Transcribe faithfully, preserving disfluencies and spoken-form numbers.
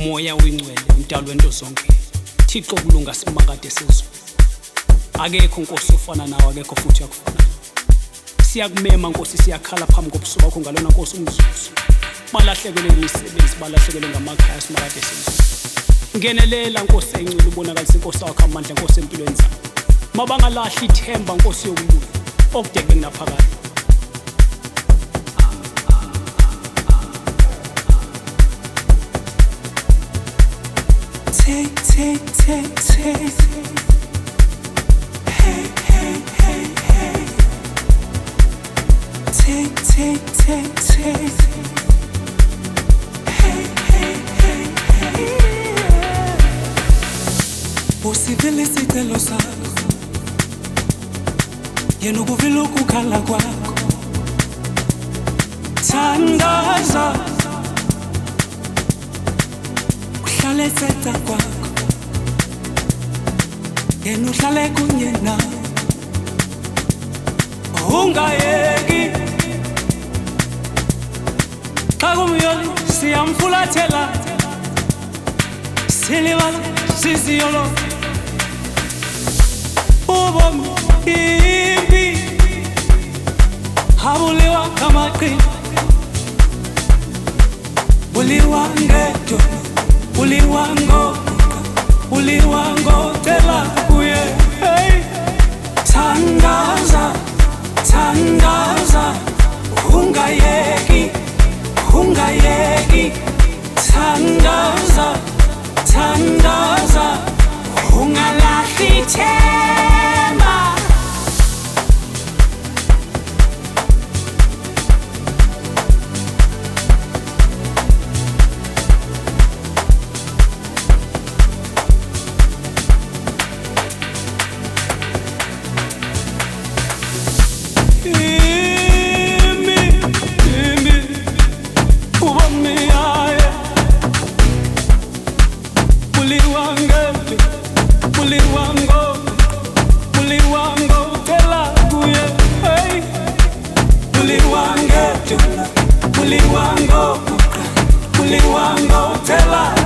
Moya oyingcwele umdalo wento zonke Thixo kulunga simakade sizwe Akekho Nkosi ofana nawe akekho futhi yakufana Siyakumema Nkosi siyakhala phambi kobusuku bakho ngalona Nkosi umzuzu Balahlekele imisebenzi balahlekele ngamakhaya simakade sizwe Ngenelela Nkosi encile ubonakalisa Nkosi wakho amandla Nkosi empilweni zabo Mabangalahli ithemba Nkosi yokulunga okudeke naphakade Take, take, take, take. Hey, hey, hey, hey. Take, take, take, take. Hey, hey, hey, hey. Usivile sicelo sakho yena ukuvile ukukhala kwakho thandaza uhlale setha kwakho yena uhlale kunye nawe ungayeki xa kumyoli siyamfulathela silibala sisiyolo ubomi impi habuliwa kamaqini buliwa ngedo buliwa ngo buliwa ngo tela kuye hey thandaza thandaza ungayeki ungayeki thandaza thandaza ungalahli ithemba Uliwango, uliwango, tela